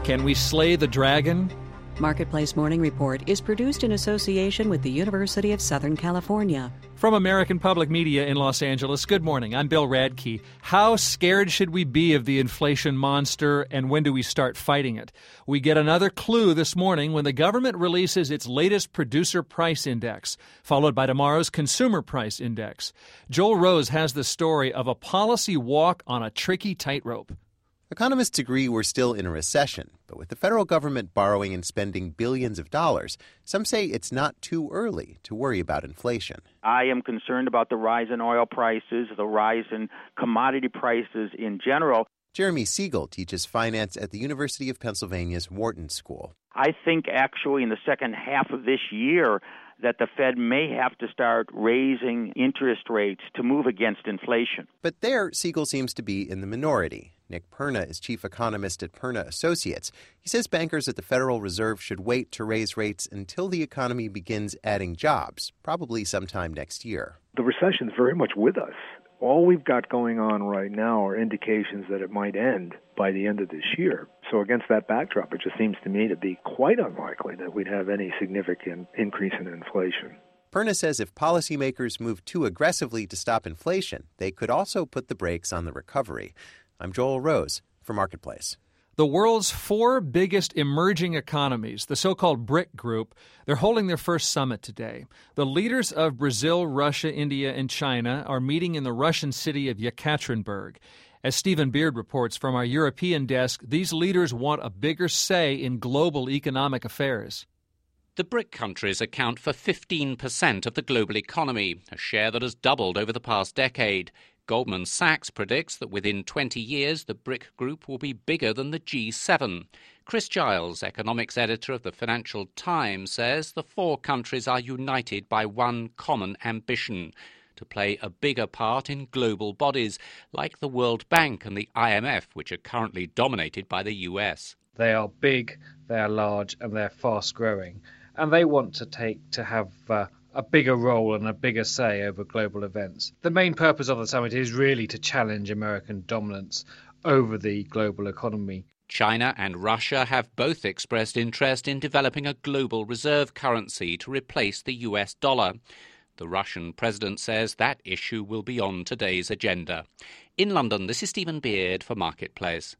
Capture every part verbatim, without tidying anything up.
Can we slay the dragon? Marketplace Morning Report is produced in association with the University of Southern California. From American Public Media in Los Angeles, good morning. I'm Bill Radke. How scared should we be of the inflation monster, and when do we start fighting it? We get another clue this morning when the government releases its latest producer price index, followed by tomorrow's consumer price index. Joel Rose has the story of a policy walk on a tricky tightrope. Economists agree we're still in a recession, but with the federal government borrowing and spending billions of dollars, some say it's not too early to worry about inflation. I am concerned about the rise in oil prices, the rise in commodity prices in general. Jeremy Siegel teaches finance at the University of Pennsylvania's Wharton School. I think actually in the second half of this year that the Fed may have to start raising interest rates to move against inflation. But there, Siegel seems to be in the minority. Nick Perna is chief economist at Perna Associates. He says bankers at the Federal Reserve should wait to raise rates until the economy begins adding jobs, probably sometime next year. The recession is very much with us. All we've got going on right now are indications that it might end by the end of this year. So against that backdrop, it just seems to me to be quite unlikely that we'd have any significant increase in inflation. Perna says if policymakers move too aggressively to stop inflation, they could also put the brakes on the recovery. I'm Joel Rose for Marketplace. The world's four biggest emerging economies, the so-called BRIC group, they're holding their first summit today. The leaders of Brazil, Russia, India, and China are meeting in the Russian city of Yekaterinburg. As Stephen Beard reports from our European desk, these leaders want a bigger say in global economic affairs. The BRIC countries account for fifteen percent of the global economy, a share that has doubled over the past decade. Goldman Sachs predicts that within twenty years, the BRIC group will be bigger than the G seven. Chris Giles, economics editor of the Financial Times, says the four countries are united by one common ambition: to play a bigger part in global bodies like the World Bank and the I M F, which are currently dominated by the U S. They are big, they are large, and they're fast-growing. And they want to take to have uh, a bigger role and a bigger say over global events. The main purpose of the summit is really to challenge American dominance over the global economy. China and Russia have both expressed interest in developing a global reserve currency to replace the U S dollar. The Russian president says that issue will be on today's agenda. In London, this is Stephen Beard for Marketplace.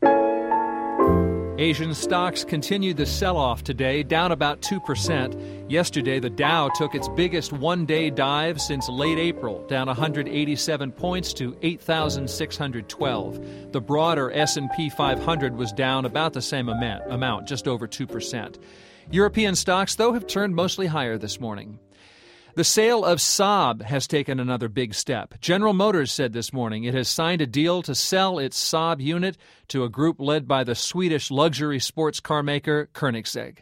Asian stocks continued the sell-off today, down about two percent. Yesterday, the Dow took its biggest one-day dive since late April, down one hundred eighty-seven points to eight thousand six hundred twelve. The broader S and P five hundred was down about the same amount, amount just over two percent. European stocks, though, have turned mostly higher this morning. The sale of Saab has taken another big step. General Motors said this morning it has signed a deal to sell its Saab unit to a group led by the Swedish luxury sports car maker Koenigsegg.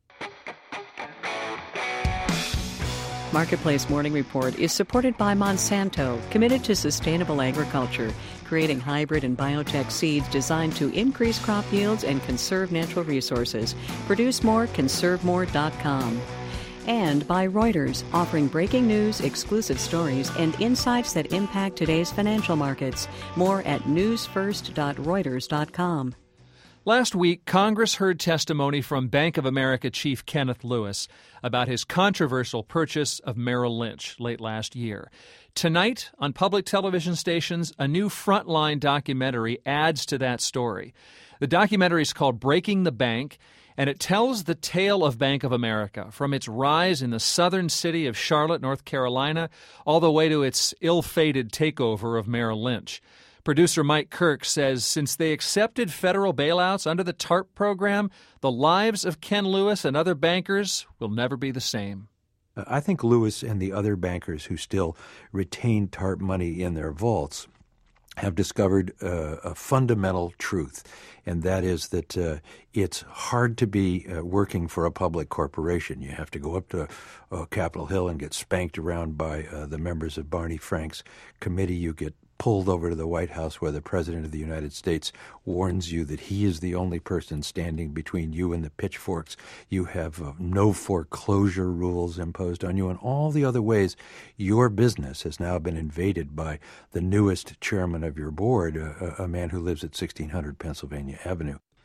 Marketplace Morning Report is supported by Monsanto, committed to sustainable agriculture, creating hybrid and biotech seeds designed to increase crop yields and conserve natural resources. Produce more, conserve more dot com. And by Reuters, offering breaking news, exclusive stories, and insights that impact today's financial markets. More at news first dot reuters dot com. Last week, Congress heard testimony from Bank of America Chief Kenneth Lewis about his controversial purchase of Merrill Lynch late last year. Tonight, on public television stations, a new Frontline documentary adds to that story. The documentary is called Breaking the Bank, and it tells the tale of Bank of America, from its rise in the southern city of Charlotte, North Carolina, all the way to its ill-fated takeover of Merrill Lynch. Producer Mike Kirk says since they accepted federal bailouts under the TARP program, the lives of Ken Lewis and other bankers will never be the same. I think Lewis and the other bankers who still retain TARP money in their vaults have discovered uh, a fundamental truth, and that is that uh, it's hard to be uh, working for a public corporation. You have to go up to uh, Capitol Hill and get spanked around by uh, the members of Barney Frank's committee. You get pulled over to the White House where the President of the United States warns you that he is the only person standing between you and the pitchforks. You have uh, no foreclosure rules imposed on you, and all the other ways your business has now been invaded by the newest chairman of your board, a, a man who lives at sixteen hundred Pennsylvania Avenue.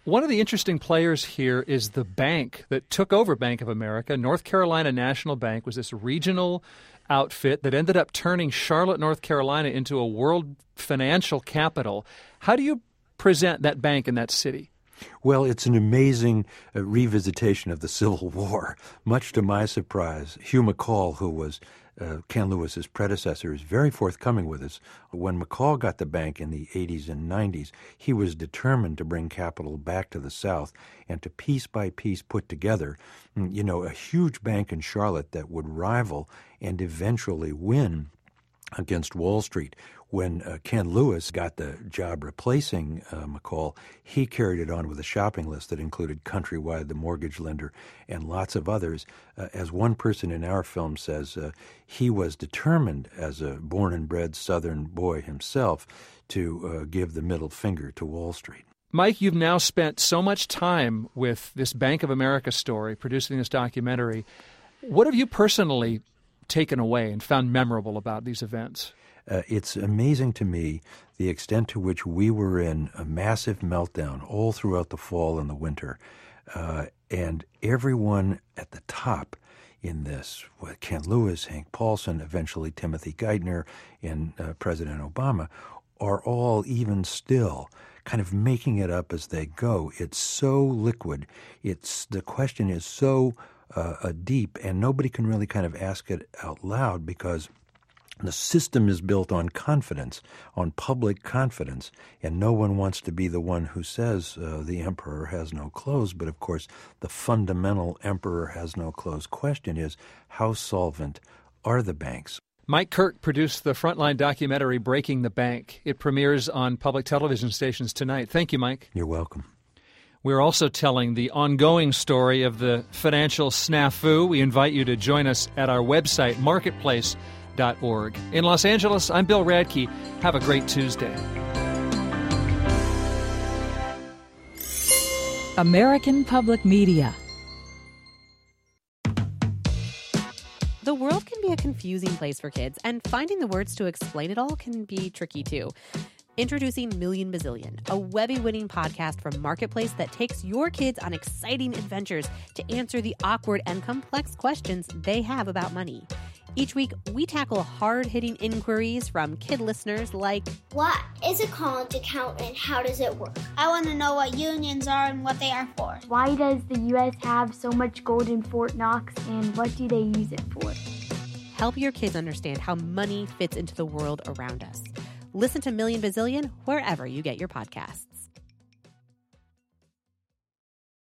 One of the interesting players here is the bank that took over Bank of America. North Carolina National Bank was this regional outfit that ended up turning Charlotte, North Carolina into a world financial capital. How do you present that bank in that city? Well, it's an amazing uh, revisitation of the Civil War. Much to my surprise, Hugh McCall, who was uh, Ken Lewis's predecessor, is very forthcoming with us. When McCall got the bank in the eighties and nineties, he was determined to bring capital back to the South and to piece by piece put together, you know, a huge bank in Charlotte that would rival and eventually win against Wall Street. When uh, Ken Lewis got the job replacing uh, McCall, he carried it on with a shopping list that included Countrywide, the mortgage lender, and lots of others. Uh, as one person in our film says, uh, he was determined, as a born and bred Southern boy himself, to uh, give the middle finger to Wall Street. Mike, you've now spent so much time with this Bank of America story, producing this documentary. What have you personally taken away and found memorable about these events? Uh, it's amazing to me the extent to which we were in a massive meltdown all throughout the fall and the winter. Uh, and everyone at the top in this, with Ken Lewis, Hank Paulson, eventually Timothy Geithner, and uh, President Obama, are all even still kind of making it up as they go. It's so liquid. It's the question is so uh, deep, and nobody can really kind of ask it out loud because the system is built on confidence, on public confidence, and no one wants to be the one who says uh, the emperor has no clothes. But, of course, the fundamental emperor has no clothes question is, how solvent are the banks? Mike Kirk produced the Frontline documentary Breaking the Bank. It premieres on public television stations tonight. Thank you, Mike. You're welcome. We're also telling the ongoing story of the financial snafu. We invite you to join us at our website, marketplace dot org. In Los Angeles, I'm Bill Radke. Have a great Tuesday. American Public Media. The world can be a confusing place for kids, and finding the words to explain it all can be tricky too. Introducing Million Bazillion, a Webby-winning podcast from Marketplace that takes your kids on exciting adventures to answer the awkward and complex questions they have about money. Each week, we tackle hard-hitting inquiries from kid listeners like, what is a college account and how does it work? I want to know what unions are and what they are for. Why does the U S have so much gold in Fort Knox and what do they use it for? Help your kids understand how money fits into the world around us. Listen to Million Bazillion wherever you get your podcasts.